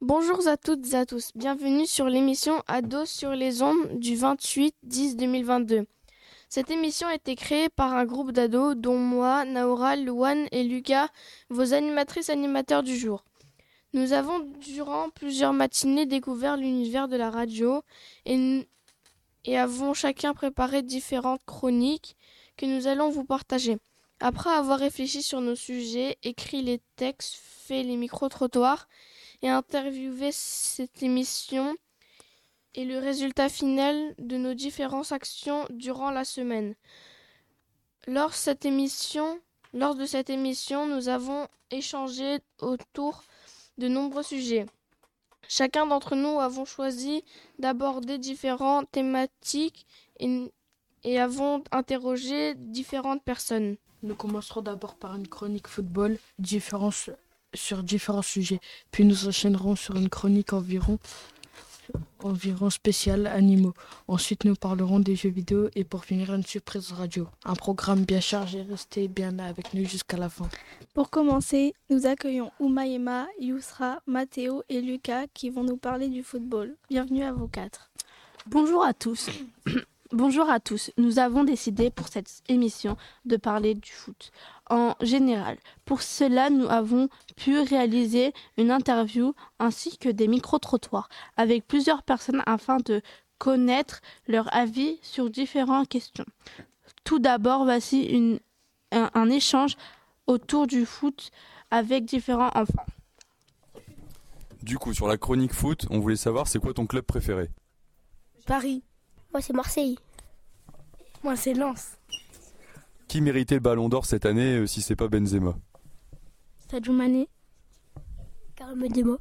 Bonjour à toutes et à tous, bienvenue sur l'émission Ados sur les ondes du 28-10-2022. Cette émission a été créée par un groupe d'ados dont moi, Naora, Louane et Lucas, vos animatrices animateurs du jour. Nous avons durant plusieurs matinées découvert l'univers de la radio et avons chacun préparé différentes chroniques que nous allons vous partager. Après avoir réfléchi sur nos sujets, écrit les textes, fait les micro-trottoirs et interviewé cette émission et le résultat final de nos différentes actions durant la semaine. Lors de cette émission, nous avons échangé autour de nombreux sujets. Chacun d'entre nous avons choisi d'aborder différentes thématiques et avons interrogé différentes personnes. Nous commencerons d'abord par une chronique football sur différents sujets, puis nous enchaînerons sur une chronique environ spéciale animaux. Ensuite, nous parlerons des jeux vidéo et pour finir, une surprise radio. Un programme bien chargé, restez bien là avec nous jusqu'à la fin. Pour commencer, nous accueillons Oumaïma, Yousra, Mathéo et Lucas qui vont nous parler du football. Bienvenue à vous quatre. Bonjour à tous. Bonjour à tous. Nous avons décidé pour cette émission de parler du foot en général. Pour cela, nous avons pu réaliser une interview ainsi que des micro-trottoirs avec plusieurs personnes afin de connaître leur avis sur différentes questions. Tout d'abord, voici un échange autour du foot avec différents enfants. Du coup, sur la chronique foot, on voulait savoir c'est quoi ton club préféré ? Paris. Moi, c'est Marseille. Moi, c'est Lens. Qui méritait le ballon d'or cette année si c'est pas Benzema ? Sadio Mané. Karim Benzema.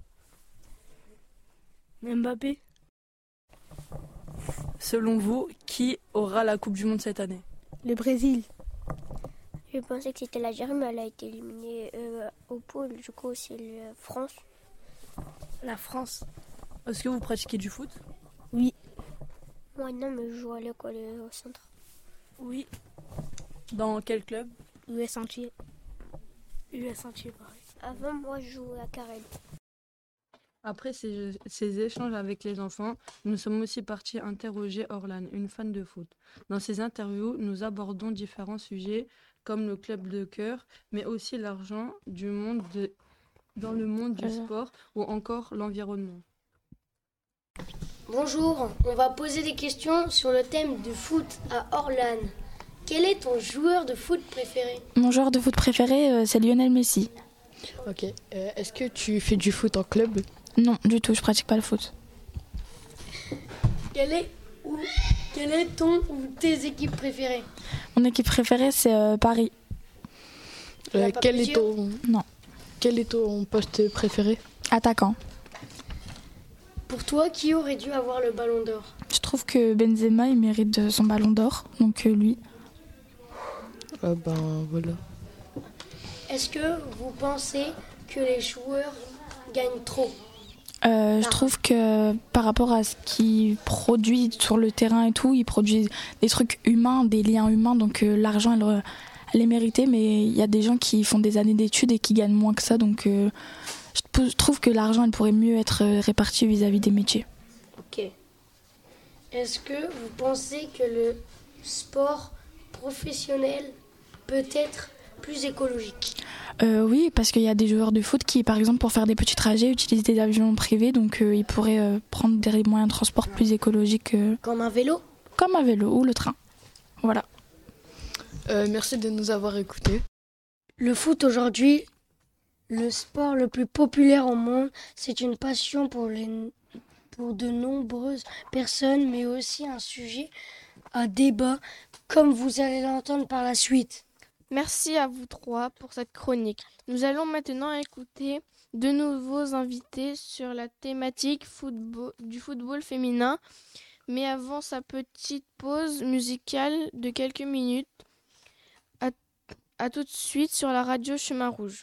Mbappé. Selon vous, qui aura la Coupe du Monde cette année ? Le Brésil. Je pensais que c'était l'Algérie, mais elle a été éliminée au pôle. Du coup, c'est la France. La France. Est-ce que vous pratiquez du foot ? Oui. Moi, non, mais je joue à l'école au centre. Oui. Dans quel club ? US entier. US entier, pareil. Avant, moi, je jouais à Carrel. Après ces échanges avec les enfants, nous sommes aussi partis interroger Orlan, une fan de foot. Dans ces interviews, nous abordons différents sujets comme le club de cœur, mais aussi l'argent dans le monde du sport ou encore l'environnement. Bonjour, on va poser des questions sur le thème du foot à Orlan. Quel est ton joueur de foot préféré ? Mon joueur de foot préféré, c'est Lionel Messi. Ok. Est-ce que tu fais du foot en club ? Non, du tout, je pratique pas le foot. Quelle est ton ou tes équipes préférées ? Mon équipe préférée, c'est Paris. Quel est ton poste préféré ? Attaquant. Pour toi, qui aurait dû avoir le ballon d'or ? Je trouve que Benzema, il mérite son ballon d'or, donc lui. Voilà. Est-ce que vous pensez que les joueurs gagnent trop ? Je trouve que par rapport à ce qu'ils produisent sur le terrain et tout, ils produisent des trucs humains, des liens humains, donc l'argent, elle est méritée, mais il y a des gens qui font des années d'études et qui gagnent moins que ça, donc je trouve que l'argent, elle pourrait mieux être répartie vis-à-vis des métiers. Ok. Est-ce que vous pensez que le sport professionnel peut être plus écologique ? Oui, parce qu'il y a des joueurs de foot qui, par exemple, pour faire des petits trajets, utilisent des avions privés, donc ils pourraient prendre des moyens de transport plus écologiques. Comme un vélo ? Comme un vélo ou le train. Voilà. Merci de nous avoir écoutés. Le foot aujourd'hui, le sport le plus populaire au monde, c'est une passion pour de nombreuses personnes, mais aussi un sujet à débat, comme vous allez l'entendre par la suite. Merci à vous trois pour cette chronique. Nous allons maintenant écouter de nouveaux invités sur la thématique du football féminin. Mais avant sa petite pause musicale de quelques minutes, à tout de suite sur la radio Chemin Rouge.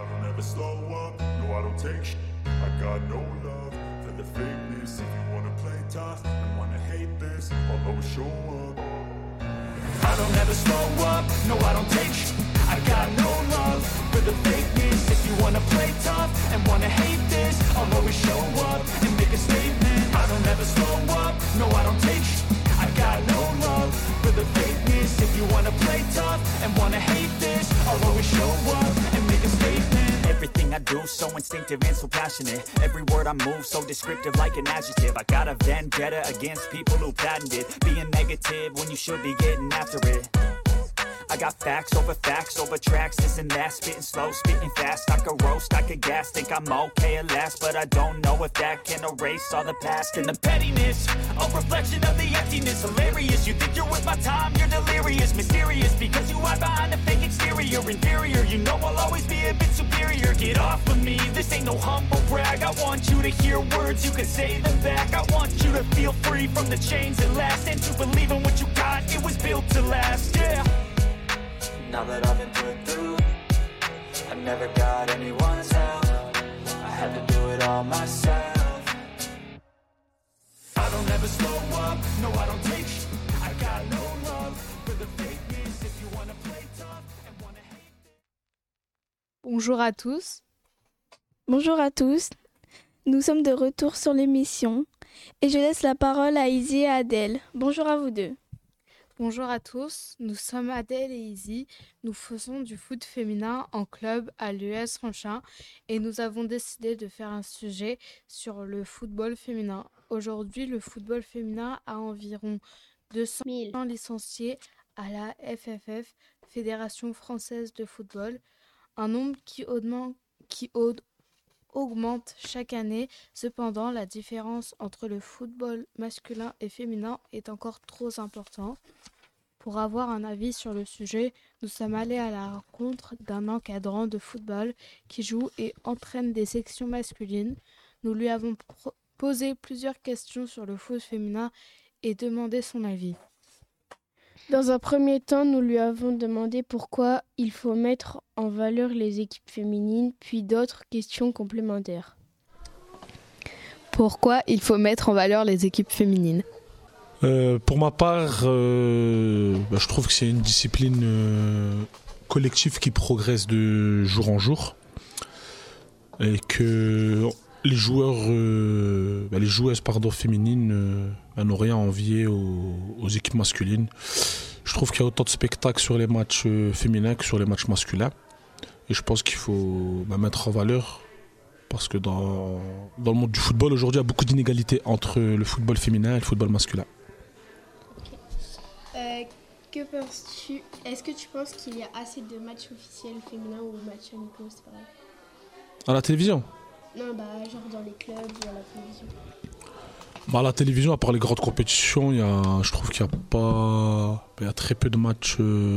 I don't ever slow up, no I don't take sh- I got no love for the fakeness. If you wanna play tough and wanna hate this, I'll always always show up and make a statement. I don't ever slow up, no I don't take I got no love for the fakeness. If you wanna play tough and wanna hate this, I'll always show up and make a statement. Everything I do so instinctive and so passionate. Every word I move so descriptive like an adjective. I got a vendetta against people who patented being negative when you should be getting after it. I got facts over tracks, this and that. Spitting slow, spitting fast. I could roast, I could gas. Think I'm okay at last, but I don't know if that can erase all the past. And the pettiness, a reflection of the emptiness. Hilarious, you think you're worth my time, you're delirious. Mysterious, because you hide behind a fake exterior. Inferior, you know I'll always be a bit superior. Get off of me, this ain't no humble brag. I want you to hear words, you can say them back. I want you to feel free from the chains that last, and to believe in what you got, it was built to last, yeah. Now that I've been put through, I never got anyone's help. I had to do it all myself. I don't ever slow up, no I don't take I got no love for the fakeness. If you wanna play tough and wanna hate. Bonjour à tous. Bonjour à tous. Nous sommes de retour sur l'émission et je laisse la parole à Izzy et à Adèle. Bonjour à vous deux. Bonjour à tous, nous sommes Adèle et Izzy, nous faisons du foot féminin en club à l'US Ranchin et nous avons décidé de faire un sujet sur le football féminin. Aujourd'hui, le football féminin a environ 200 licenciés à la FFF, Fédération Française de Football, un nombre qui augmente chaque année. Cependant, la différence entre le football masculin et féminin est encore trop importante. Pour avoir un avis sur le sujet, nous sommes allés à la rencontre d'un encadrant de football qui joue et entraîne des sections masculines. Nous lui avons posé plusieurs questions sur le foot féminin et demandé son avis. Dans un premier temps, nous lui avons demandé pourquoi il faut mettre en valeur les équipes féminines, puis d'autres questions complémentaires. Pourquoi il faut mettre en valeur les équipes féminines ? Pour ma part, je trouve que c'est une discipline collective qui progresse de jour en jour et que les joueuses féminines n'ont rien à envier aux équipes masculines. Je trouve qu'il y a autant de spectacles sur les matchs féminins que sur les matchs masculins et je pense qu'il faut mettre en valeur parce que dans le monde du football aujourd'hui il y a beaucoup d'inégalités entre le football féminin et le football masculin. Que penses-tu ? Est-ce que tu penses qu'il y a assez de matchs officiels féminins ou matchs amicaux, c'est pareil ? À la télévision ? Non, genre dans les clubs ou à la télévision. À la télévision, à part les grandes compétitions, je trouve qu'il y a pas, il y a très peu de matchs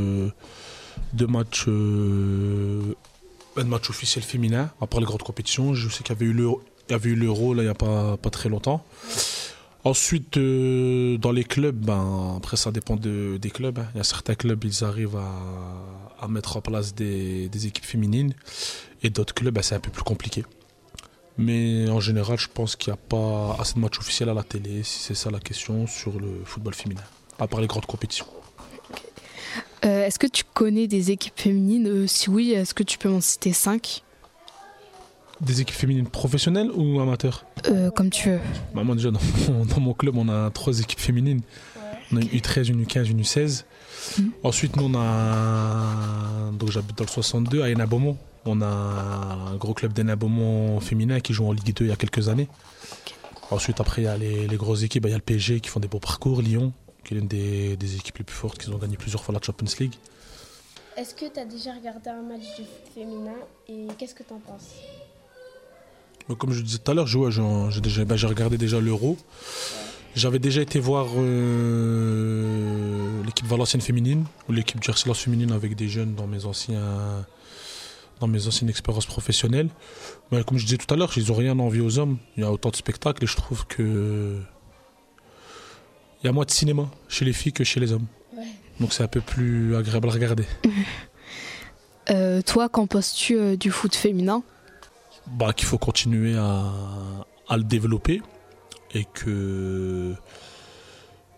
officiels féminins, à part les grandes compétitions. Je sais qu'il y avait eu l'Euro là il y a pas très longtemps. Ensuite, dans les clubs, après ça dépend des clubs. Il y a certains clubs, ils arrivent à mettre en place des équipes féminines et d'autres clubs, c'est un peu plus compliqué. Mais en général, je pense qu'il n'y a pas assez de matchs officiels à la télé, si c'est ça la question, sur le football féminin, à part les grandes compétitions. Est-ce que tu connais des équipes féminines ? Si oui, est-ce que tu peux m'en citer 5 ? Des équipes féminines professionnelles ou amateurs ? Comme tu veux. Moi déjà, dans mon club, on a 3 équipes féminines. On a une U13, une U15, une U16. Ensuite, nous, donc j'habite dans le 62, à Hénin-Beaumont. On a un gros club d'Hénin-Beaumont féminin qui joue en Ligue 2 il y a quelques années. Ensuite, après, il y a les grosses équipes. Il y a le PSG qui font des beaux parcours. Lyon, qui est l'une des équipes les plus fortes, qui ont gagné plusieurs fois la Champions League. Est-ce que tu as déjà regardé un match de foot féminin et qu'est-ce que tu en penses ? Comme je disais tout à l'heure, j'ai regardé déjà l'Euro. Ouais. J'avais déjà été voir l'équipe Valenciennes féminine ou l'équipe du RC Lens féminine avec des jeunes dans mes anciennes expériences professionnelles. Mais comme je disais tout à l'heure, ils n'ont rien à envier aux hommes. Il y a autant de spectacles et je trouve que il y a moins de cinéma chez les filles que chez les hommes. Ouais. Donc c'est un peu plus agréable à regarder. Toi, qu'en penses-tu du foot féminin ? Qu'il faut continuer à le développer et que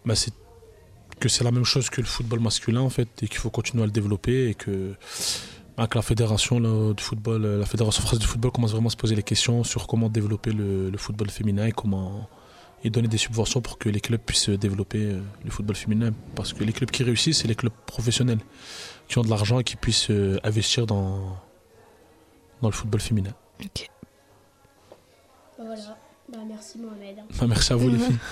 c'est la même chose que le football masculin en fait et qu'il faut continuer à le développer et que Avec la fédération là, du football, la fédération française du football commence vraiment à se poser les questions sur comment développer le football féminin et donner des subventions pour que les clubs puissent développer le football féminin. Parce que les clubs qui réussissent, c'est les clubs professionnels qui ont de l'argent et qui puissent investir dans le football féminin. Ok. Voilà. Merci Mohamed. Merci à vous les filles.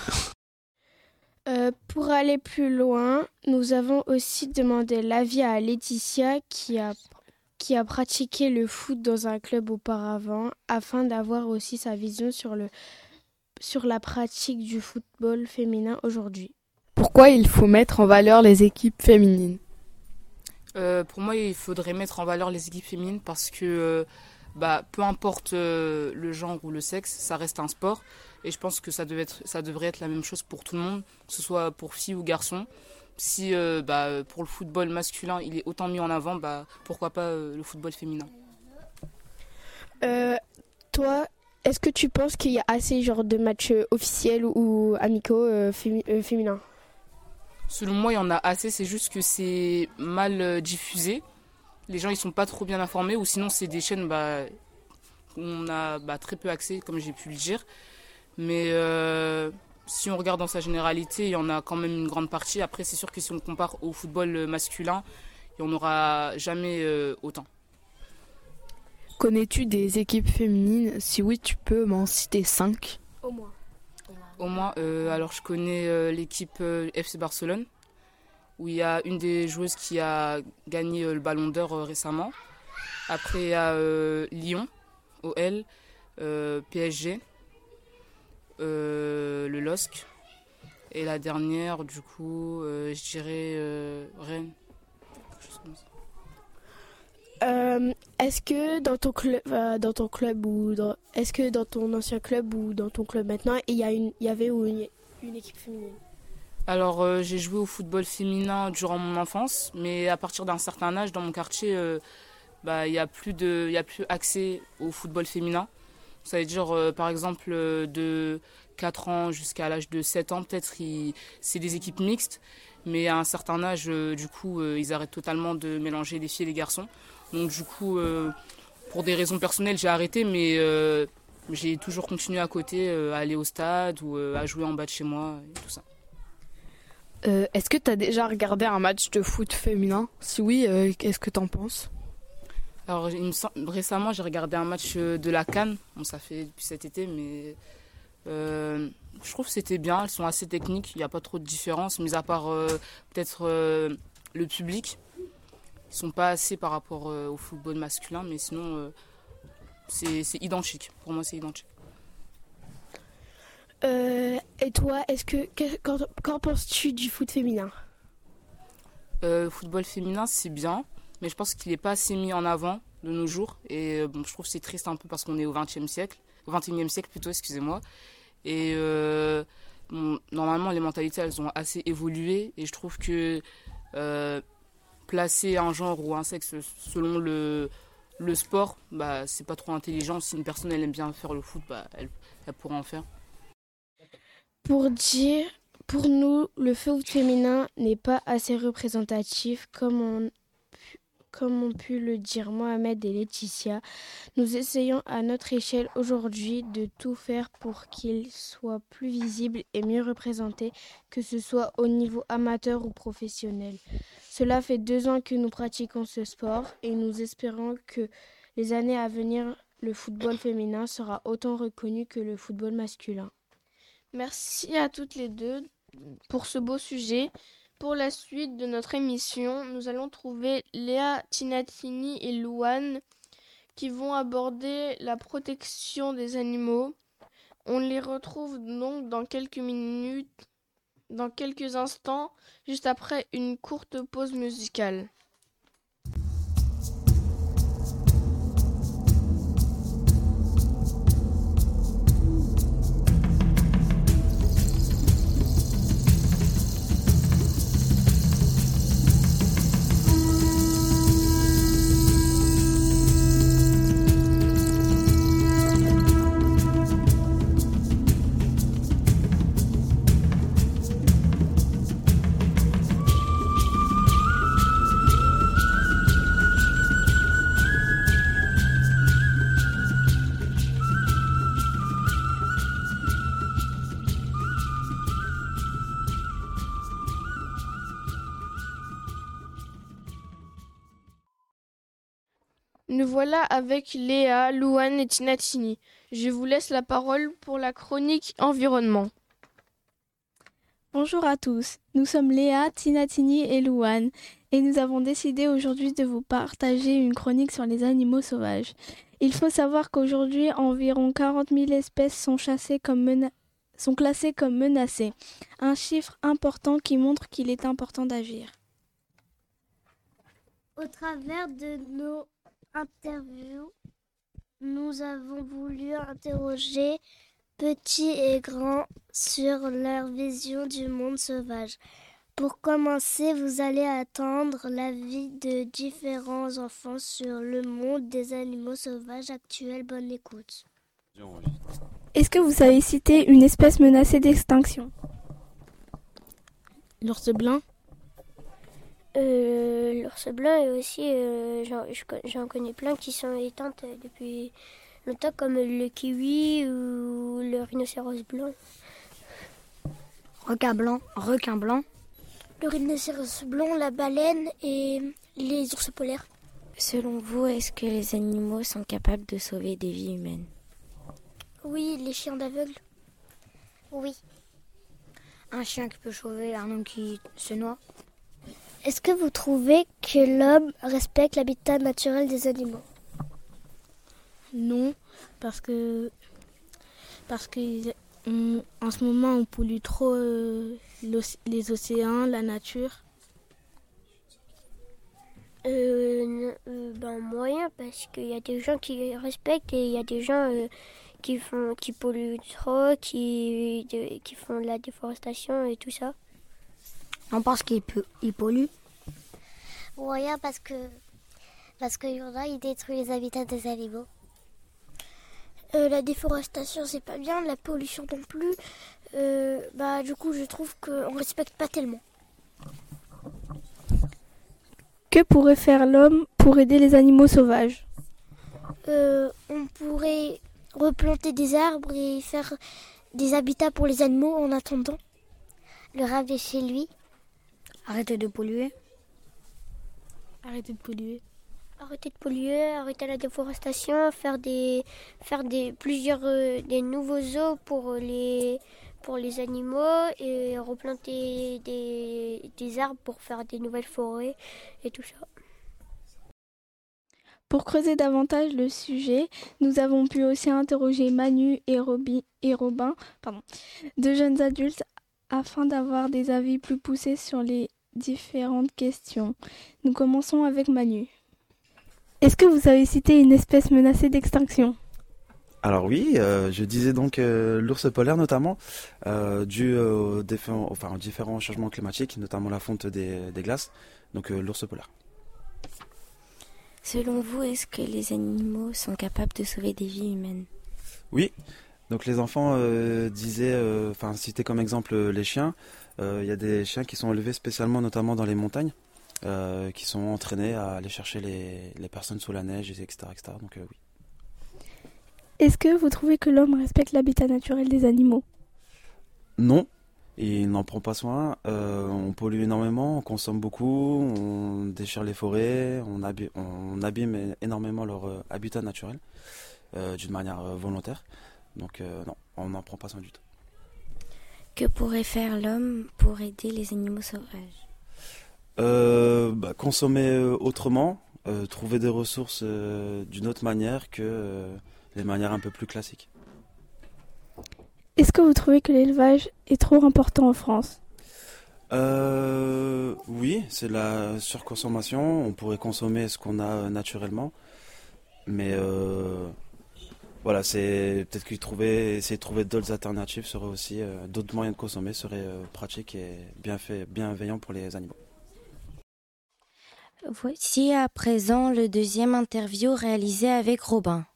Pour aller plus loin, nous avons aussi demandé l'avis à Laetitia qui a pratiqué le foot dans un club auparavant afin d'avoir aussi sa vision sur la pratique du football féminin aujourd'hui. Pourquoi il faut mettre en valeur les équipes féminines ? Pour moi, il faudrait mettre en valeur les équipes féminines parce que peu importe le genre ou le sexe, ça reste un sport. Et je pense que ça devrait être la même chose pour tout le monde, que ce soit pour filles ou garçons. Si pour le football masculin, il est autant mis en avant, pourquoi pas le football féminin. Toi, est-ce que tu penses qu'il y a assez de matchs officiels ou amicaux féminins ? Selon moi, il y en a assez, c'est juste que c'est mal diffusé. Les gens ils sont pas trop bien informés, ou sinon c'est des chaînes où on a très peu accès, comme j'ai pu le dire. Mais si on regarde dans sa généralité, il y en a quand même une grande partie. Après, c'est sûr que si on compare au football masculin, il n'y en aura jamais autant. Connais-tu des équipes féminines ? Si oui, tu peux m'en citer 5. Au moins, alors je connais l'équipe FC Barcelone, où il y a une des joueuses qui a gagné le Ballon d'Or récemment. Après, il y a Lyon, OL, PSG, le LOSC. Et la dernière, du coup, je dirais Rennes. Quelque chose comme ça. Est-ce que dans ton club est-ce que dans ton ancien club ou dans ton club maintenant, il y avait une équipe féminine ? Alors j'ai joué au football féminin durant mon enfance, mais à partir d'un certain âge dans mon quartier, il y a plus accès au football féminin. Ça veut dire par exemple de 4 ans jusqu'à l'âge de 7 ans, peut-être c'est des équipes mixtes, mais à un certain âge, ils arrêtent totalement de mélanger les filles et les garçons. Donc du coup, pour des raisons personnelles, j'ai arrêté, mais j'ai toujours continué à côté, à aller au stade ou à jouer en bas de chez moi et tout ça. Est-ce que tu as déjà regardé un match de foot féminin ? Si oui, qu'est-ce que tu en penses ? Alors récemment, j'ai regardé un match de la CAN. Bon, ça fait depuis cet été, mais je trouve que c'était bien. Elles sont assez techniques, il n'y a pas trop de différence, mis à part peut-être le public. Ils sont pas assez par rapport au football masculin, mais sinon c'est identique. Pour moi, c'est identique. Et toi, qu'en penses-tu du foot féminin ? Football féminin, c'est bien, mais je pense qu'il n'est pas assez mis en avant de nos jours. Et je trouve que c'est triste un peu parce qu'on est au XXe siècle, au XXIe siècle plutôt, excusez-moi. Et normalement, les mentalités, elles ont assez évolué. Et je trouve que placer un genre ou un sexe selon le sport, c'est pas trop intelligent. Si une personne elle aime bien faire le foot, elle pourra en faire. Pour nous, le foot féminin n'est pas assez représentatif comme ont pu le dire Mohamed et Laetitia. Nous essayons à notre échelle aujourd'hui de tout faire pour qu'il soit plus visible et mieux représenté, que ce soit au niveau amateur ou professionnel. Cela fait 2 ans que nous pratiquons ce sport et nous espérons que les années à venir, le football féminin sera autant reconnu que le football masculin. Merci à toutes les deux pour ce beau sujet. Pour la suite de notre émission, nous allons trouver Léa Tinatini et Louane qui vont aborder la protection des animaux. On les retrouve donc dans quelques minutes, dans quelques instants, juste après une courte pause musicale. Nous voilà avec Léa, Louane et Tinatini. Je vous laisse la parole pour la chronique environnement. Bonjour à tous, nous sommes Léa, Tinatini et Louane et nous avons décidé aujourd'hui de vous partager une chronique sur les animaux sauvages. Il faut savoir qu'aujourd'hui, environ 40 000 espèces sont classées comme menacées, un chiffre important qui montre qu'il est important d'agir. Au travers de nos interviews, nous avons voulu interroger petits et grands sur leur vision du monde sauvage. Pour commencer, vous allez attendre l'avis de différents enfants sur le monde des animaux sauvages actuels. Bonne écoute. Est-ce que vous savez citer une espèce menacée d'extinction? L'ours blanc. L'ours blanc et aussi, j'en connais plein qui sont éteintes depuis longtemps, comme le kiwi ou le rhinocéros blanc. Requin blanc. Le rhinocéros blanc, la baleine et les ours polaires. Selon vous, est-ce que les animaux sont capables de sauver des vies humaines? Oui, les chiens d'aveugle. Oui. Un chien qui peut sauver un homme qui se noie. Est-ce que vous trouvez que l'homme respecte l'habitat naturel des animaux? Non, parce que en ce moment on pollue trop les océans, la nature. Moyen, parce qu'il y a des gens qui respectent et il y a des gens qui polluent trop, qui font de la déforestation et tout ça. On pense qu'il pollue. Moyen parce que y en a, ils détruisent les habitats des animaux. La déforestation, c'est pas bien, la pollution non plus. Du coup, je trouve qu'on respecte pas tellement. Que pourrait faire l'homme pour aider les animaux sauvages? On pourrait replanter des arbres et faire des habitats pour les animaux en attendant. Le ramener chez lui. Arrêter de polluer. Arrêter de polluer. Arrêter de polluer, arrêter la déforestation, faire des nouveaux zoos pour les animaux et replanter des arbres pour faire des nouvelles forêts et tout ça. Pour creuser davantage le sujet, nous avons pu aussi interroger Manu et Robin, deux jeunes adultes, afin d'avoir des avis plus poussés sur les différentes questions. Nous commençons avec Manu. Est-ce que vous avez cité une espèce menacée d'extinction? Alors oui, je disais donc l'ours polaire notamment, dû aux différents changements climatiques, notamment la fonte des glaces, donc l'ours polaire. Selon vous, est-ce que les animaux sont capables de sauver des vies humaines? Oui, donc les enfants citaient comme exemple les chiens. Il y a des chiens qui sont élevés spécialement notamment dans les montagnes, qui sont entraînés à aller chercher les personnes sous la neige, etc. Donc oui. Est-ce que vous trouvez que l'homme respecte l'habitat naturel des animaux? Non, il n'en prend pas soin. On pollue énormément, on consomme beaucoup, on déchire les forêts, on abîme énormément leur habitat naturel d'une manière volontaire. Donc non, on n'en prend pas soin du tout. Que pourrait faire l'homme pour aider les animaux sauvages? Consommer autrement, trouver des ressources d'une autre manière que les manières un peu plus classiques. Est-ce que vous trouvez que l'élevage est trop important en France? Oui, c'est la surconsommation. On pourrait consommer ce qu'on a naturellement. Mais voilà, c'est peut-être essayer de trouver d'autres alternatives serait aussi, d'autres moyens de consommer seraient pratiques et bienveillants pour les animaux. Voici à présent le deuxième interview réalisé avec Robin.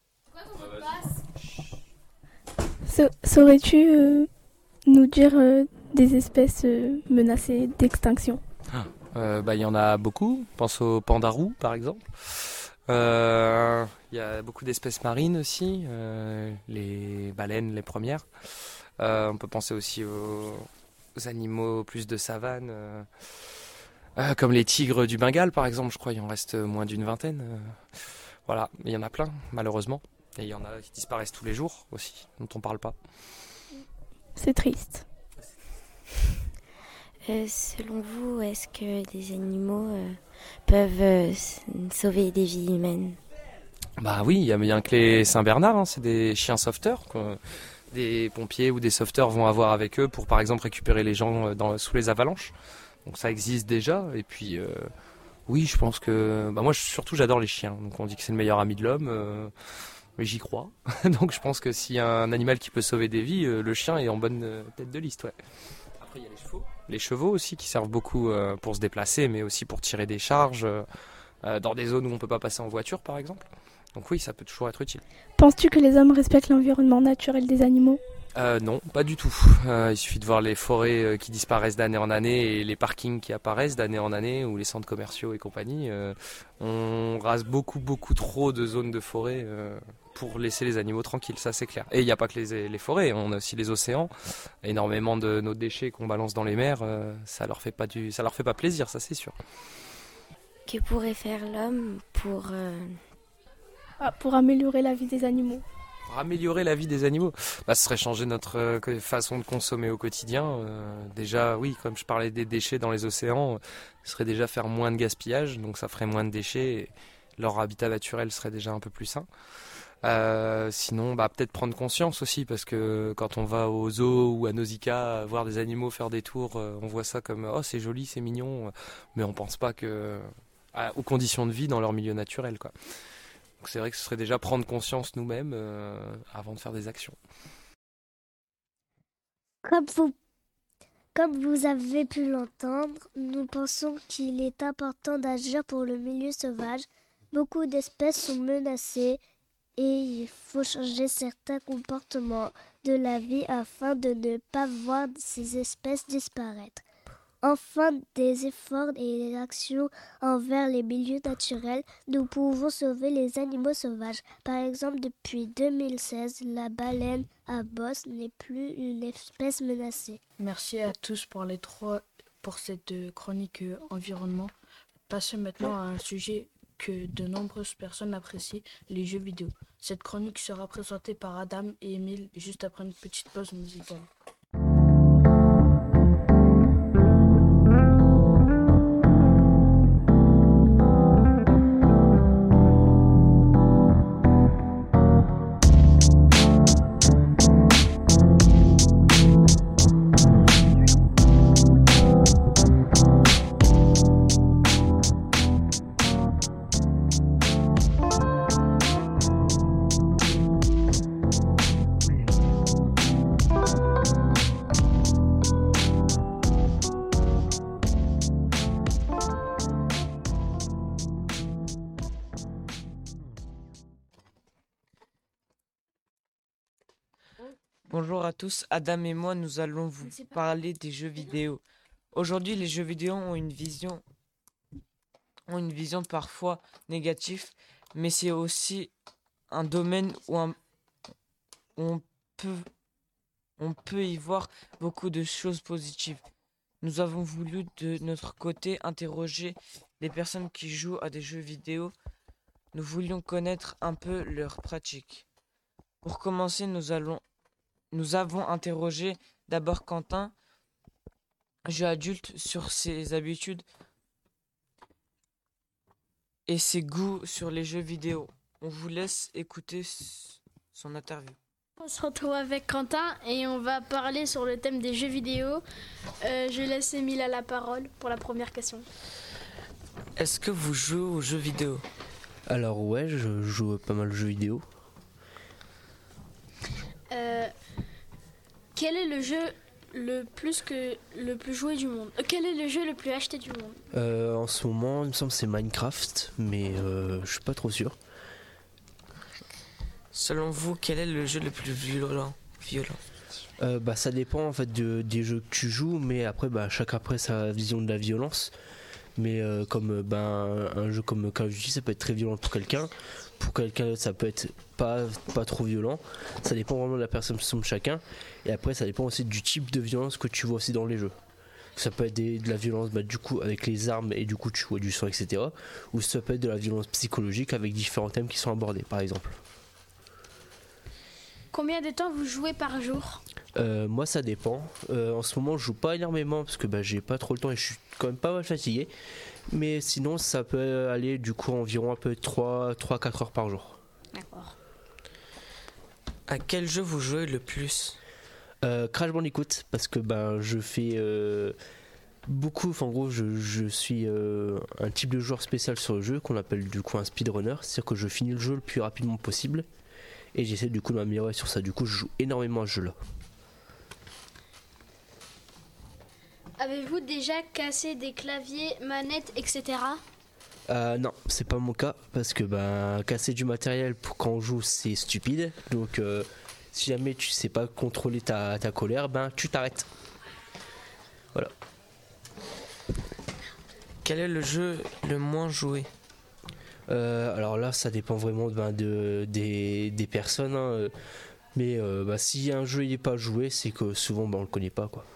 Saurais-tu nous dire des espèces menacées d'extinction? Il y en a beaucoup. Pense au pandarou par exemple. Il y a beaucoup d'espèces marines aussi, les baleines les premières. On peut penser aussi aux animaux plus de savane, comme les tigres du Bengale par exemple, je crois il en reste moins d'une vingtaine. Voilà, mais il y en a plein, malheureusement. Et il y en a qui disparaissent tous les jours aussi, dont on parle pas. C'est triste. Selon vous, est-ce que des animaux peuvent sauver des vies humaines? Bah oui, il y a bien que les Saint-Bernard, hein, c'est des chiens sauveteurs que des pompiers ou des sauveteurs vont avoir avec eux pour par exemple récupérer les gens sous les avalanches. Donc ça existe déjà. Et puis oui, je pense que moi surtout j'adore les chiens. Donc on dit que c'est le meilleur ami de l'homme. Mais j'y crois. Donc je pense que s'il y a un animal qui peut sauver des vies, le chien est en bonne tête de liste. Ouais. Après il y a les chevaux. Les chevaux aussi qui servent beaucoup pour se déplacer, mais aussi pour tirer des charges dans des zones où on peut pas passer en voiture par exemple. Donc oui, ça peut toujours être utile. Penses-tu que les hommes respectent l'environnement naturel des animaux ? Non, pas du tout. Il suffit de voir les forêts qui disparaissent d'année en année et les parkings qui apparaissent d'année en année ou les centres commerciaux et compagnie. On rase beaucoup trop de zones de forêt pour laisser les animaux tranquilles, ça c'est clair. Et il n'y a pas que les forêts, on a aussi les océans. Énormément de nos déchets qu'on balance dans les mers, ça leur fait pas plaisir, ça c'est sûr. Que pourrait faire l'homme pour améliorer la vie des animaux? Pour améliorer la vie des animaux, ce serait changer notre façon de consommer au quotidien. Déjà, oui, comme je parlais des déchets dans les océans, ce serait déjà faire moins de gaspillage, donc ça ferait moins de déchets. Et leur habitat naturel serait déjà un peu plus sain. Sinon, peut-être prendre conscience aussi, parce que quand on va au zoo ou à Nausicaa voir des animaux faire des tours, on voit ça comme « oh c'est joli, c'est mignon », mais on pense pas aux conditions de vie dans leur milieu naturel, quoi. Donc c'est vrai que ce serait déjà prendre conscience nous-mêmes avant de faire des actions. Comme vous avez pu l'entendre, nous pensons qu'il est important d'agir pour le milieu sauvage. Beaucoup d'espèces sont menacées et il faut changer certains comportements de la vie afin de ne pas voir ces espèces disparaître. Enfin, des efforts et des actions envers les milieux naturels, nous pouvons sauver les animaux sauvages. Par exemple, depuis 2016, la baleine à bosse n'est plus une espèce menacée. Merci à tous pour cette chronique environnement. Passons maintenant à un sujet que de nombreuses personnes apprécient, les jeux vidéo. Cette chronique sera présentée par Adam et Émile juste après une petite pause musicale. Bonjour à tous, Adam et moi nous allons vous parler des jeux vidéo. Aujourd'hui les jeux vidéo ont une vision parfois négative, mais c'est aussi un domaine où on peut y voir beaucoup de choses positives. Nous avons voulu de notre côté interroger les personnes qui jouent à des jeux vidéo. Nous voulions connaître un peu leurs pratiques. Pour commencer, nous avons interrogé d'abord Quentin, jeu adulte, sur ses habitudes et ses goûts sur les jeux vidéo. On vous laisse écouter son interview. On se retrouve avec Quentin et on va parler sur le thème des jeux vidéo. Je laisse Émile à la parole pour la première question. Est-ce que vous jouez aux jeux vidéo ? Alors ouais, je joue pas mal aux jeux vidéo. Quel est le jeu le plus joué du monde ? Quel est le jeu le plus acheté du monde ? En ce moment, il me semble que c'est Minecraft, mais je suis pas trop sûr. Selon vous, quel est le jeu le plus violent ? Ça dépend en fait des jeux que tu joues, mais après chacun après sa vision de la violence. Mais comme un jeu comme Call of Duty, ça peut être très violent pour quelqu'un. Pour quelqu'un ça peut être pas trop violent. Ça dépend vraiment de la perception de chacun. Et après ça dépend aussi du type de violence que tu vois aussi dans les jeux. Ça peut être de la violence du coup avec les armes et du coup tu vois du sang, etc. Ou ça peut être de la violence psychologique avec différents thèmes qui sont abordés, par exemple. Combien de temps vous jouez par jour ? Moi ça dépend. En ce moment je joue pas énormément parce que j'ai pas trop le temps et je suis quand même pas mal fatigué. Mais sinon ça peut aller du coup environ un peu 3-4 heures par jour. D'accord. À quel jeu vous jouez le plus ? Crash Bandicoot, parce que je fais beaucoup, en gros je suis un type de joueur spécial sur le jeu qu'on appelle du coup un speedrunner, c'est-à-dire que je finis le jeu le plus rapidement possible et j'essaie du coup de m'améliorer sur ça, du coup je joue énormément à ce jeu là. Avez-vous déjà cassé des claviers, manettes, etc. Non, c'est pas mon cas, parce que casser du matériel pour quand on joue c'est stupide, donc si jamais tu sais pas contrôler ta colère, tu t'arrêtes. Voilà. Quel est le jeu le moins joué ? Alors là, ça dépend vraiment des personnes. Hein. Mais si un jeu il est pas joué, c'est que souvent on le connaît pas, quoi.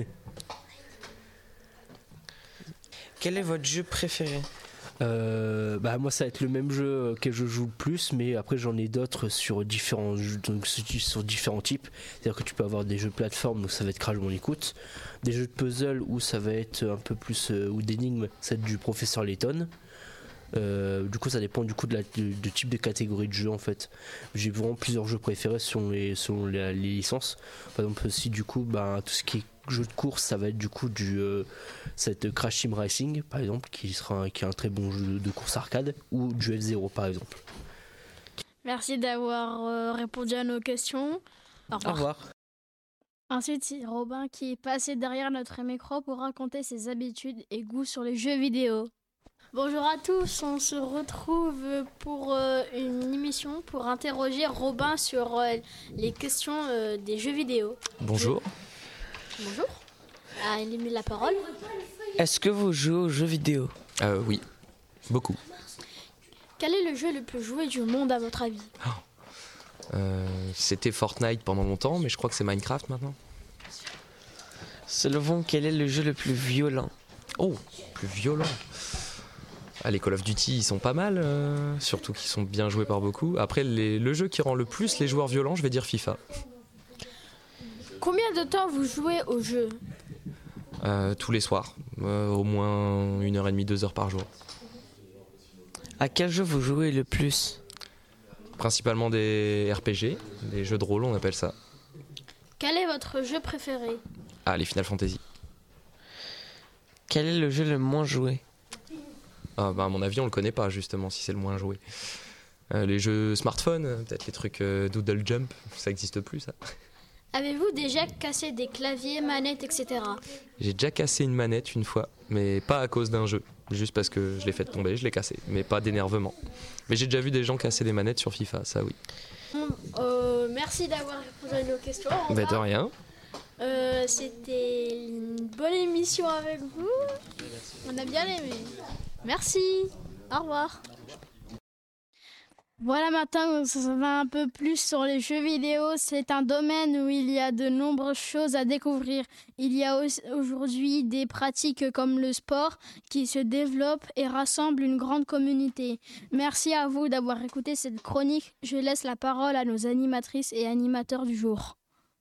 Quel est votre jeu préféré ? Moi ça va être le même jeu que je joue le plus, mais après j'en ai d'autres sur différents jeux, donc sur différents types. C'est-à-dire que tu peux avoir des jeux de plateforme, donc ça va être Crash Bandicoot, des jeux de puzzle où ça va être un peu plus ou d'énigmes, ça va être du Professeur Layton. Du coup ça dépend du coup du type de catégorie de jeu en fait. J'ai vraiment plusieurs jeux préférés selon les licences. Par exemple si du coup tout ce qui est jeu de course, ça va être du coup cette Crash Team Racing par exemple qui est un très bon jeu de course arcade, ou du F0 par exemple. Merci d'avoir répondu à nos questions. Au revoir. Au revoir. Ensuite, c'est Robin qui est passé derrière notre micro pour raconter ses habitudes et goûts sur les jeux vidéo. Bonjour à tous, on se retrouve pour une émission pour interroger Robin sur les questions des jeux vidéo. Bonjour. Bonjour. Il a mis la parole. Est-ce que vous jouez aux jeux vidéo ? Oui, beaucoup. Quel est le jeu le plus joué du monde à votre avis ? C'était Fortnite pendant longtemps, mais je crois que c'est Minecraft maintenant. Selon vous, quel est le jeu le plus violent ? Oh, plus violent. Les Call of Duty, ils sont pas mal, surtout qu'ils sont bien joués par beaucoup. Après, le jeu qui rend le plus les joueurs violents, je vais dire FIFA. Combien de temps vous jouez au jeu ? Tous les soirs, au moins 1h30, 2 heures par jour. À quel jeu vous jouez le plus ? Principalement des RPG, des jeux de rôle, on appelle ça. Quel est votre jeu préféré ? Les Final Fantasy. Quel est le jeu le moins joué ? À mon avis, on le connaît pas justement si c'est le moins joué. Les jeux smartphone, peut-être les trucs Doodle Jump, ça existe plus ça. Avez-vous déjà cassé des claviers, manettes, etc. J'ai déjà cassé une manette une fois, mais pas à cause d'un jeu. Juste parce que je l'ai fait tomber, je l'ai cassé, mais pas d'énervement. Mais j'ai déjà vu des gens casser des manettes sur FIFA, ça oui. Merci d'avoir répondu à nos questions. De rien. C'était une bonne émission avec vous. On a bien aimé. Merci. Au revoir. Voilà, maintenant, ça va un peu plus sur les jeux vidéo. C'est un domaine où il y a de nombreuses choses à découvrir. Il y a aujourd'hui des pratiques comme le sport qui se développent et rassemblent une grande communauté. Merci à vous d'avoir écouté cette chronique. Je laisse la parole à nos animatrices et animateurs du jour.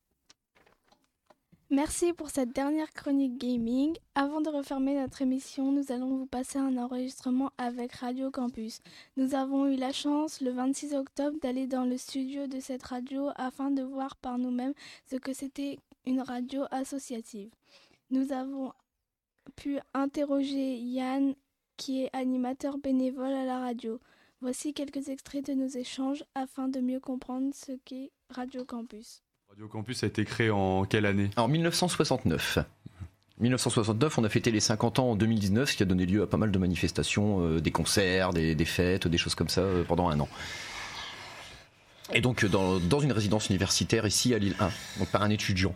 Merci pour cette dernière chronique gaming. Avant de refermer notre émission, nous allons vous passer un enregistrement avec Radio Campus. Nous avons eu la chance, le 26 octobre, d'aller dans le studio de cette radio afin de voir par nous-mêmes ce que c'était une radio associative. Nous avons pu interroger Yann, qui est animateur bénévole à la radio. Voici quelques extraits de nos échanges afin de mieux comprendre ce qu'est Radio Campus. Radio Campus a été créé en quelle année ? En 1969. 1969, on a fêté les 50 ans en 2019, ce qui a donné lieu à pas mal de manifestations, des concerts, des fêtes, des choses comme ça pendant un an. Et donc dans une résidence universitaire ici à Lille 1, donc par un étudiant.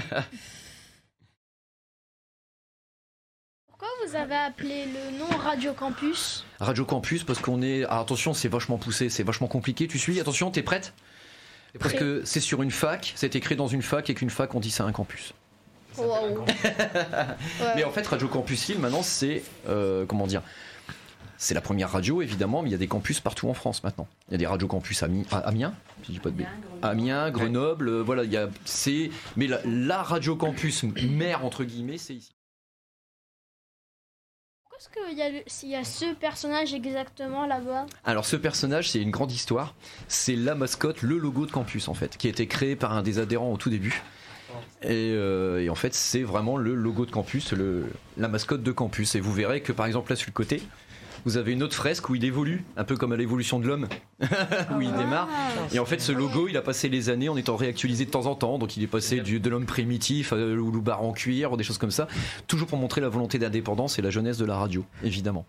Pourquoi vous avez appelé le nom Radio Campus ? Radio Campus parce qu'on est... Alors attention, c'est vachement poussé, c'est vachement compliqué, tu suis ? Attention, t'es prête ? Parce que c'est sur une fac, c'est écrit dans une fac, et qu'une fac, on dit c'est un campus. Waouh. Mais en fait, Radio Campus Lille, maintenant, c'est comment dire, c'est la première radio évidemment, mais il y a des campus partout en France maintenant. Il y a des radios campus à Amiens, si je dis pas de bêtises. Amiens, Grenoble, voilà, mais la radio campus mère entre guillemets, c'est ici. Pourquoi est-ce qu'il y a ce personnage exactement là-bas? Alors ce personnage, c'est une grande histoire. C'est la mascotte, le logo de campus en fait, qui a été créé par un des adhérents au tout début. Et en fait, c'est vraiment le logo de campus, la mascotte de campus. Et vous verrez que par exemple là sur le côté, vous avez une autre fresque où il évolue, un peu comme à l'évolution de l'homme, où il démarre. Et en fait, ce logo, il a passé les années en étant réactualisé de temps en temps. Donc il est passé de l'homme primitif au loupard en cuir, ou des choses comme ça. Toujours pour montrer la volonté d'indépendance et la jeunesse de la radio, évidemment.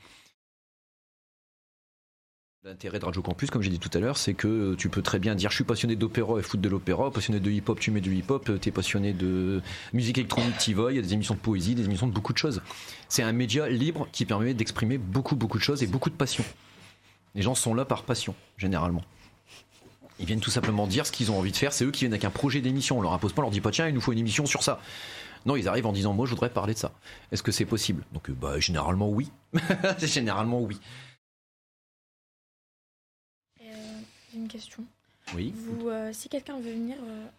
L'intérêt de Radio Campus, comme j'ai dit tout à l'heure, c'est que tu peux très bien dire je suis passionné d'opéra et foutre de l'opéra, passionné de hip-hop, tu mets du hip-hop, t'es passionné de musique électronique, t'y vas, il y a des émissions de poésie, des émissions de beaucoup de choses. C'est un média libre qui permet d'exprimer beaucoup de choses et beaucoup de passion. Les gens sont là par passion, généralement. Ils viennent tout simplement dire ce qu'ils ont envie de faire, c'est eux qui viennent avec un projet d'émission, on leur impose pas, on leur dit pas tiens, il nous faut une émission sur ça. Non, ils arrivent en disant moi je voudrais parler de ça. Est-ce que c'est possible? Donc généralement oui. Généralement oui. J'ai une question. Oui. Si quelqu'un veut venir.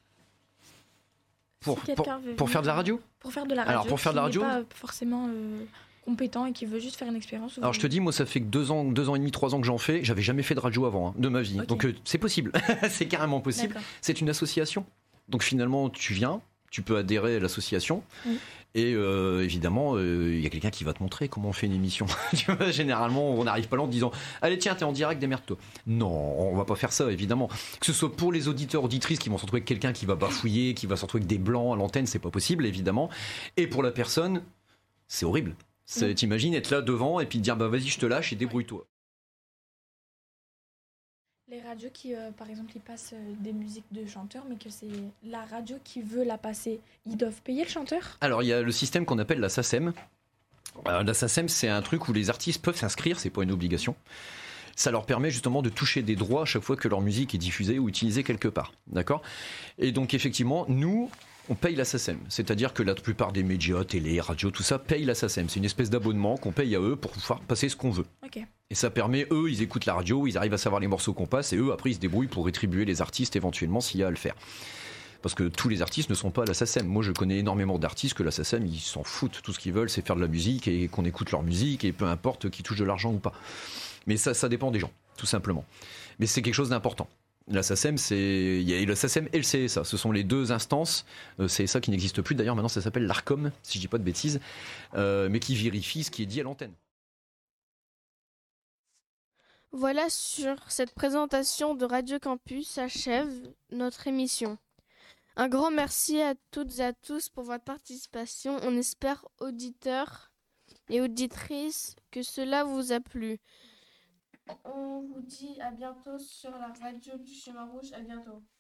Pour faire de la radio? Pour faire de la radio. Alors, pour faire de la radio. Qui n'est pas forcément compétent et qui veut juste faire une expérience. Alors, je te dis, moi, ça fait que 2 ans et demi, 3 ans que j'en fais. J'avais jamais fait de radio avant, de ma vie. Okay. Donc, c'est possible. C'est carrément possible. D'accord. C'est une association. Donc, finalement, tu viens. Tu peux adhérer à l'association et évidemment il y a quelqu'un qui va te montrer comment on fait une émission. Tu vois, généralement on n'arrive pas là en te disant allez tiens t'es en direct, démerde-toi. Non, on va pas faire ça évidemment. Que ce soit pour les auditeurs auditrices qui vont se retrouver avec quelqu'un qui va bafouiller, qui va se retrouver avec des blancs à l'antenne, c'est pas possible évidemment. Et pour la personne c'est horrible. T'imagines être là devant et puis te dire bah vas-y je te lâche et débrouille-toi. Les radios qui, par exemple, ils passent des musiques de chanteurs, mais que c'est la radio qui veut la passer, ils doivent payer le chanteur? Alors, il y a le système qu'on appelle la SACEM. La SACEM, c'est un truc où les artistes peuvent s'inscrire, c'est pas une obligation. Ça leur permet justement de toucher des droits à chaque fois que leur musique est diffusée ou utilisée quelque part. D'accord? Et donc, effectivement, nous, on paye la SACEM. C'est-à-dire que la plupart des médias, télé, radio, tout ça, payent la SACEM. C'est une espèce d'abonnement qu'on paye à eux pour pouvoir passer ce qu'on veut. Okay. Et ça permet, eux, ils écoutent la radio, ils arrivent à savoir les morceaux qu'on passe, et eux, après, ils se débrouillent pour rétribuer les artistes éventuellement s'il y a à le faire. Parce que tous les artistes ne sont pas à la SACEM. Moi, je connais énormément d'artistes que la SACEM, ils s'en foutent. Tout ce qu'ils veulent, c'est faire de la musique et qu'on écoute leur musique, et peu importe qui touche de l'argent ou pas. Mais ça dépend des gens, tout simplement. Mais c'est quelque chose d'important. La SACEM, il y a la SACEM et le CSA. Ce sont les deux instances. CSA qui n'existe plus. D'ailleurs, maintenant, ça s'appelle l'ARCOM, si je dis pas de bêtises, mais qui vérifie ce qui est dit à l'antenne. Voilà, sur cette présentation de Radio Campus s'achève notre émission. Un grand merci à toutes et à tous pour votre participation. On espère, auditeurs et auditrices, que cela vous a plu. On vous dit à bientôt sur la radio du Chemin Rouge. À bientôt.